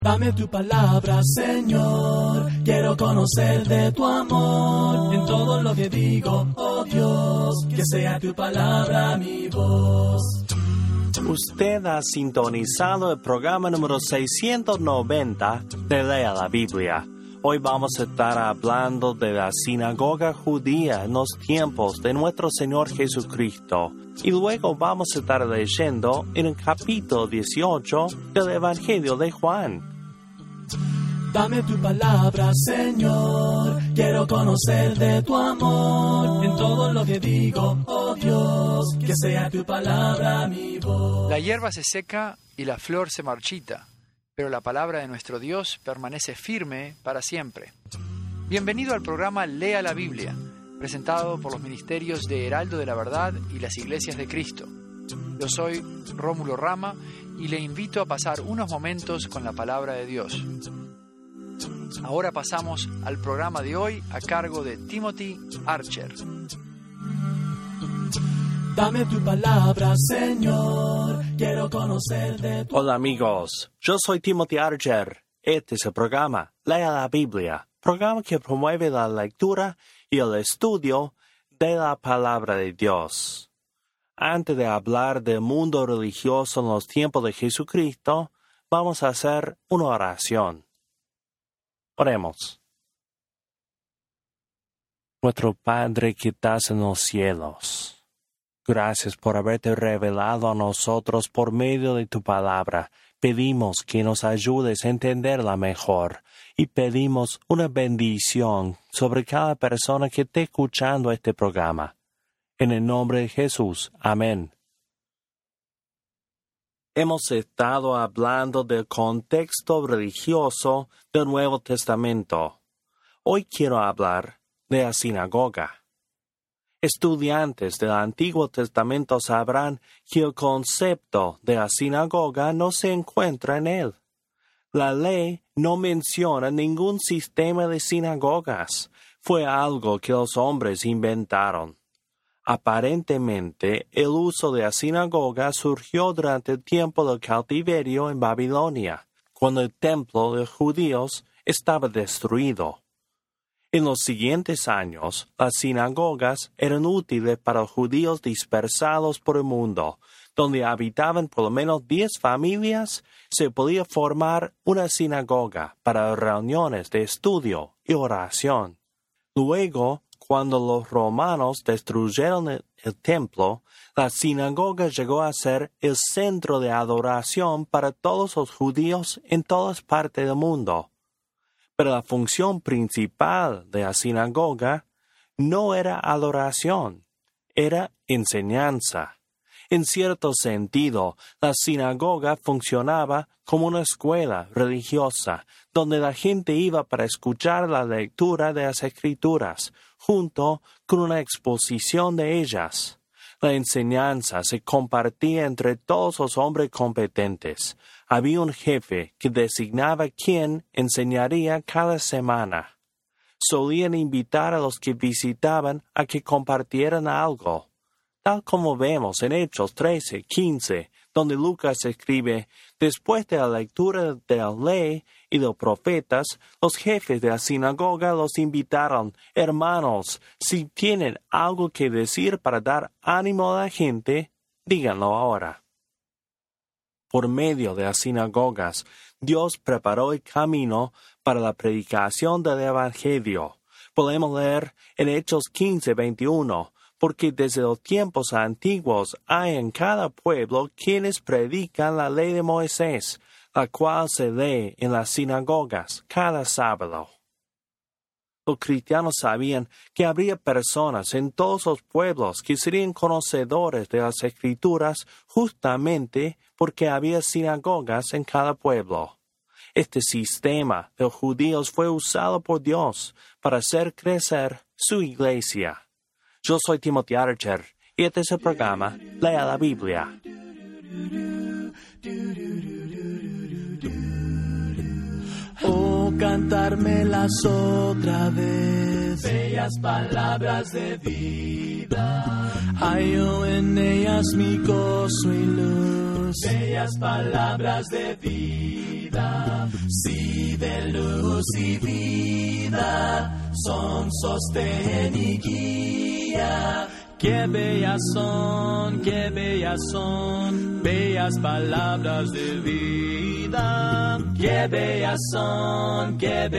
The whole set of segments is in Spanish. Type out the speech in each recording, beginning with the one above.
Dame tu palabra, Señor, quiero conocer de tu amor. En todo lo que digo, oh Dios, que sea tu palabra mi voz. Usted ha sintonizado el programa número 690 de Lea la Biblia. Hoy vamos a estar hablando de la sinagoga judía en los tiempos de nuestro Señor Jesucristo. Y luego vamos a estar leyendo en el capítulo 18 del Evangelio de Juan. Dame tu palabra, Señor, quiero conocer de tu amor. En todo lo que digo, oh Dios, que sea tu palabra mi voz. La hierba se seca y la flor se marchita, pero la palabra de nuestro Dios permanece firme para siempre. Bienvenido al programa Lea la Biblia, presentado por los ministerios de Heraldo de la Verdad y las Iglesias de Cristo. Yo soy Rómulo Rama y le invito a pasar unos momentos con la palabra de Dios. Ahora pasamos al programa de hoy a cargo de Timothy Archer. Dame tu palabra, Señor, quiero conocer de tu... Hola amigos, yo soy Timothy Archer. Este es el programa Lea la Biblia, programa que promueve la lectura y el estudio de la palabra de Dios. Antes de hablar del mundo religioso en los tiempos de Jesucristo, vamos a hacer una oración. Oremos. Nuestro Padre que estás en los cielos, gracias por haberte revelado a nosotros por medio de tu palabra. Pedimos que nos ayudes a entenderla mejor y pedimos una bendición sobre cada persona que esté escuchando este programa. En el nombre de Jesús. Amén. Hemos estado hablando del contexto religioso del Nuevo Testamento. Hoy quiero hablar de la sinagoga. Estudiantes del Antiguo Testamento sabrán que el concepto de la sinagoga no se encuentra en él. La ley no menciona ningún sistema de sinagogas. Fue algo que los hombres inventaron. Aparentemente, el uso de la sinagoga surgió durante el tiempo del cautiverio en Babilonia, cuando el templo de los judíos estaba destruido. En los siguientes años, las sinagogas eran útiles para los judíos dispersados por el mundo. Donde habitaban por lo menos 10 familias, se podía formar una sinagoga para reuniones de estudio y oración. Luego, cuando los romanos destruyeron el templo, la sinagoga llegó a ser el centro de adoración para todos los judíos en todas partes del mundo. Pero la función principal de la sinagoga no era adoración, era enseñanza. En cierto sentido, la sinagoga funcionaba como una escuela religiosa, donde la gente iba para escuchar la lectura de las Escrituras, junto con una exposición de ellas. La enseñanza se compartía entre todos los hombres competentes. Había un jefe que designaba quién enseñaría cada semana. Solían invitar a los que visitaban a que compartieran algo. Tal como vemos en Hechos 13:15, donde Lucas escribe, después de la lectura de la ley y de los profetas, los jefes de la sinagoga los invitaron, hermanos, si tienen algo que decir para dar ánimo a la gente, díganlo ahora. Por medio de las sinagogas, Dios preparó el camino para la predicación del Evangelio. Podemos leer en Hechos 15:21, porque desde los tiempos antiguos hay en cada pueblo quienes predican la ley de Moisés, la cual se lee en las sinagogas cada sábado. Los cristianos sabían que habría personas en todos los pueblos que serían conocedores de las Escrituras justamente porque había sinagogas en cada pueblo. Este sistema de los judíos fue usado por Dios para hacer crecer su iglesia. Yo soy Timothy Archer y este es el programa Lea la Biblia. Oh, cantármelas otra vez, bellas palabras de vida. Hallo en ellas mi gozo y luz, bellas palabras de vida. vida. Si de luz y vida son sostén y guía. Qué bellas son, bellas palabras de vida. Qué bellas son,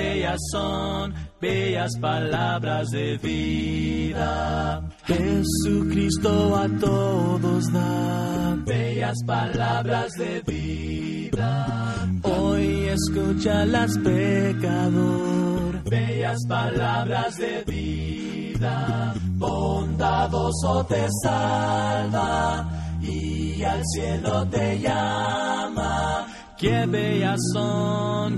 bellas palabras de vida. Jesucristo a todos da bellas palabras de vida. Hoy escúchalas, pecador, bellas palabras de vida. Bondadoso te salva y al cielo te llama. Qué bellas son,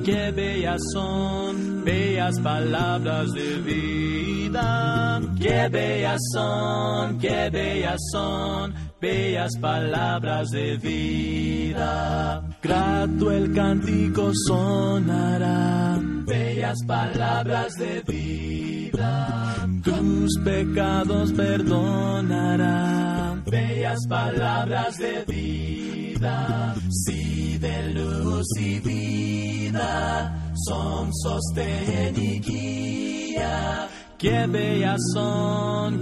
bellas palabras de vida. Qué bellas son, bellas palabras de vida. Grato el cántico sonará, bellas palabras de vida. Tus pecados perdonará, bellas palabras de vida. Si de luz y vida son sostén y guía. Qué bellas son,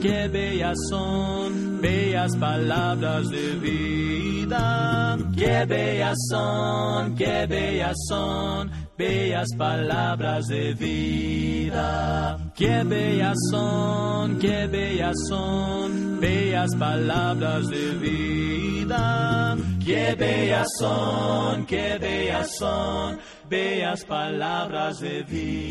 bellas palabras de vida. Qué bellas son, bellas palabras de vida. Qué bellas son, bellas palabras de vida. Qué bellas son, bellas palabras de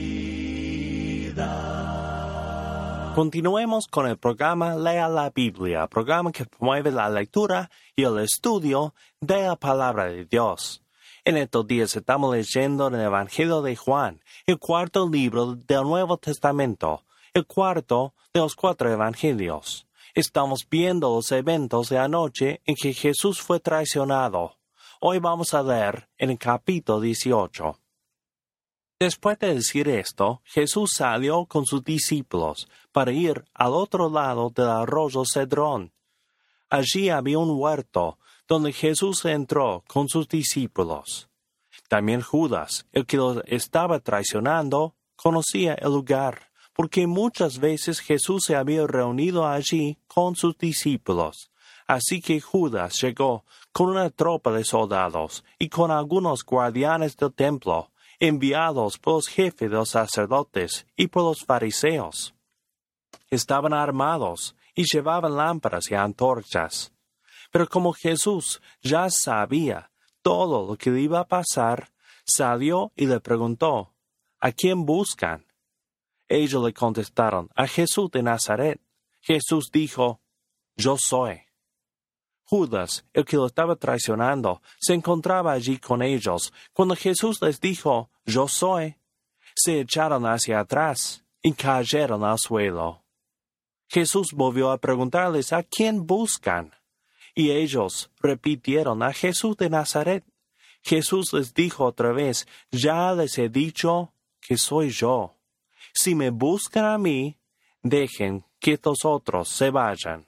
vida. Continuemos con el programa Lea la Biblia, programa que promueve la lectura y el estudio de la palabra de Dios. En estos días estamos leyendo el Evangelio de Juan, el cuarto libro del Nuevo Testamento, el cuarto de los 4 evangelios. Estamos viendo los eventos de anoche en que Jesús fue traicionado. Hoy vamos a leer en el capítulo 18. Después de decir esto, Jesús salió con sus discípulos para ir al otro lado del arroyo Cedrón. Allí había un huerto donde Jesús entró con sus discípulos. También Judas, el que los estaba traicionando, conocía el lugar, porque muchas veces Jesús se había reunido allí con sus discípulos. Así que Judas llegó con una tropa de soldados y con algunos guardianes del templo, enviados por los jefes de los sacerdotes y por los fariseos. Estaban armados y llevaban lámparas y antorchas. Pero como Jesús ya sabía todo lo que le iba a pasar, salió y le preguntó, ¿a quién buscan? Ellos le contestaron, a Jesús de Nazaret. Jesús dijo, yo soy. Judas, el que lo estaba traicionando, se encontraba allí con ellos. Cuando Jesús les dijo, yo soy, se echaron hacia atrás y cayeron al suelo. Jesús volvió a preguntarles, ¿a quién buscan? Y ellos repitieron, a Jesús de Nazaret. Jesús les dijo otra vez, ya les he dicho que soy yo. Si me buscan a mí, dejen que estos otros se vayan.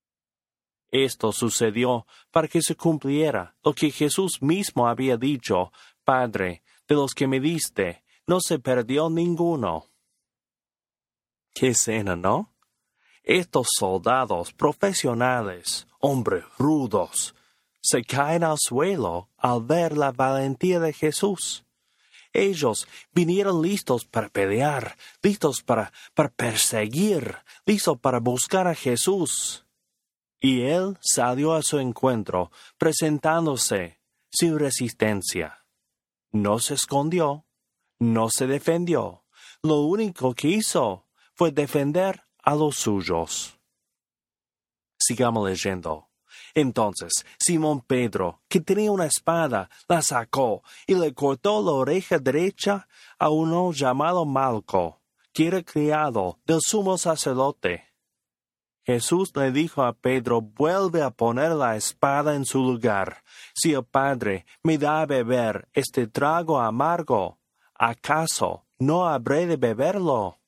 Esto sucedió para que se cumpliera lo que Jesús mismo había dicho, Padre, de los que me diste, no se perdió ninguno. Qué escena, ¿no? Estos soldados profesionales, hombres rudos, se caen al suelo al ver la valentía de Jesús. Ellos vinieron listos para pelear, listos para perseguir, listos para buscar a Jesús. Y él salió a su encuentro, presentándose sin resistencia. No se escondió, no se defendió. Lo único que hizo fue defender a los suyos. Sigamos leyendo. Entonces, Simón Pedro, que tenía una espada, la sacó y le cortó la oreja derecha a uno llamado Malco, que era criado del sumo sacerdote. Jesús le dijo a Pedro, vuelve a poner la espada en su lugar. Si el Padre me da a beber este trago amargo, ¿acaso no habré de beberlo?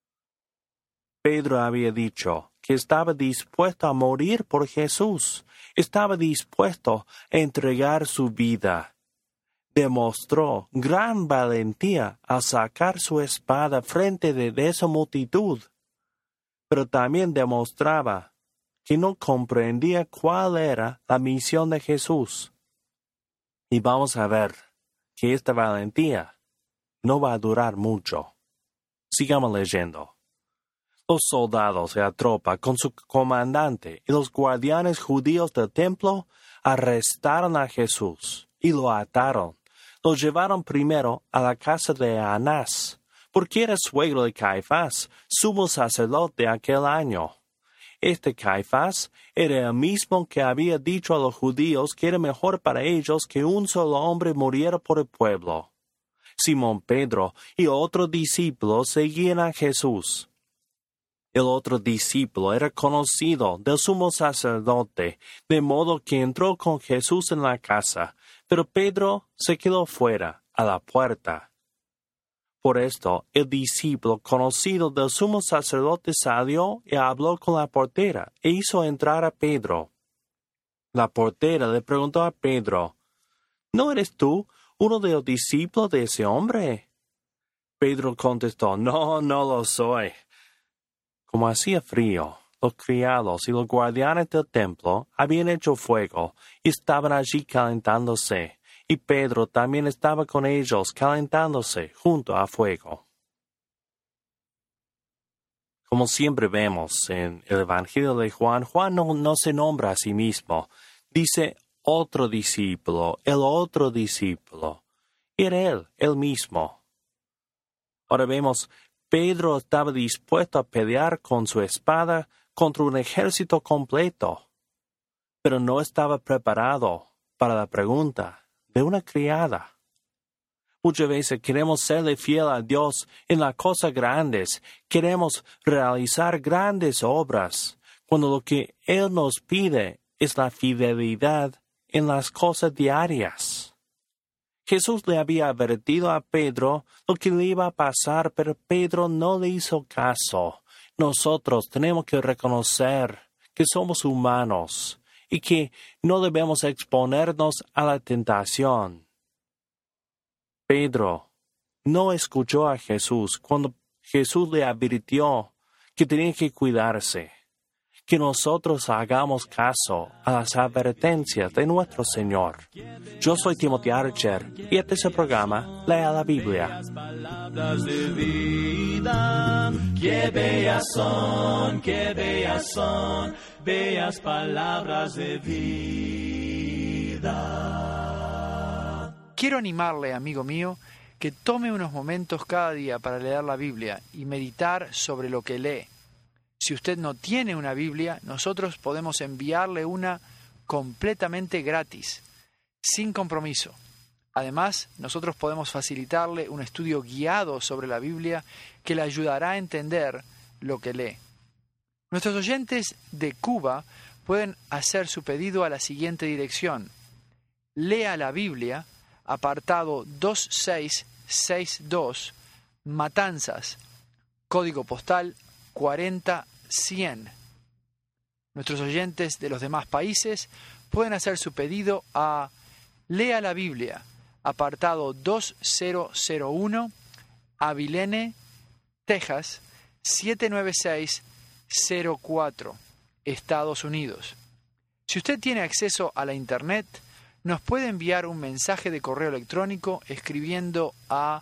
Pedro había dicho que estaba dispuesto a morir por Jesús. Estaba dispuesto a entregar su vida. demostró gran valentía al sacar su espada frente de esa multitud, pero también demostraba que no comprendía cuál era la misión de Jesús. Y vamos a ver que esta valentía no va a durar mucho. Sigamos leyendo. Los soldados de la tropa con su comandante y los guardianes judíos del templo arrestaron a Jesús y lo ataron. Lo llevaron primero a la casa de Anás, porque era suegro de Caifás, sumo sacerdote aquel año. Este Caifás era el mismo que había dicho a los judíos que era mejor para ellos que un solo hombre muriera por el pueblo. Simón Pedro y otro discípulo seguían a Jesús. El otro discípulo era conocido del sumo sacerdote, de modo que entró con Jesús en la casa, pero Pedro se quedó fuera, a la puerta. Por esto, el discípulo conocido del sumo sacerdote salió y habló con la portera e hizo entrar a Pedro. La portera le preguntó a Pedro, ¿no eres tú uno de los discípulos de ese hombre? Pedro contestó, no lo soy. Como hacía frío, los criados y los guardianes del templo habían hecho fuego y estaban allí calentándose, y Pedro también estaba con ellos calentándose junto al fuego. Como siempre vemos en el Evangelio de Juan, Juan no se nombra a sí mismo. Dice otro discípulo, el otro discípulo. Y era él mismo. Ahora vemos, Pedro estaba dispuesto a pelear con su espada contra un ejército completo, pero no estaba preparado para la pregunta de una criada. Muchas veces queremos serle fiel a Dios en las cosas grandes, queremos realizar grandes obras, cuando lo que Él nos pide es la fidelidad en las cosas diarias. Jesús le había advertido a Pedro lo que le iba a pasar, pero Pedro no le hizo caso. Nosotros tenemos que reconocer que somos humanos y que no debemos exponernos a la tentación. Pedro no escuchó a Jesús cuando Jesús le advirtió que tenía que cuidarse, que nosotros hagamos caso a las advertencias de nuestro Señor. Yo soy Timothy Archer y este es el programa Lea la Biblia. Palabras de vida, qué bellas son, bellas palabras de vida. Quiero animarle, amigo mío, que tome unos momentos cada día para leer la Biblia y meditar sobre lo que lee. Si usted no tiene una Biblia, nosotros podemos enviarle una completamente gratis, sin compromiso. Además, nosotros podemos facilitarle un estudio guiado sobre la Biblia que le ayudará a entender lo que lee. Nuestros oyentes de Cuba pueden hacer su pedido a la siguiente dirección. Lea la Biblia, apartado 2662, Matanzas, código postal 40100. Nuestros oyentes de los demás países pueden hacer su pedido a Lea la Biblia, apartado 2001, Abilene, Texas, 79604, Estados Unidos. Si usted tiene acceso a la Internet, nos puede enviar un mensaje de correo electrónico escribiendo a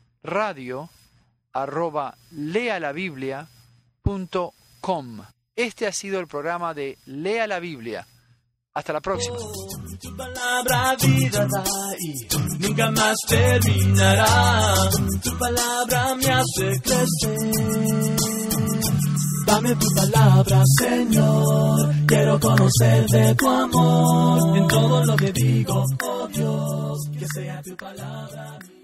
radio@lealabiblia.com. Este ha sido el programa de Lea la Biblia. Hasta la próxima. Tu palabra vida da y nunca más terminará. Tu palabra me hace crecer. Dame tu palabra, Señor. Quiero conocer de tu amor. En todo lo que digo, oh Dios, que sea tu palabra.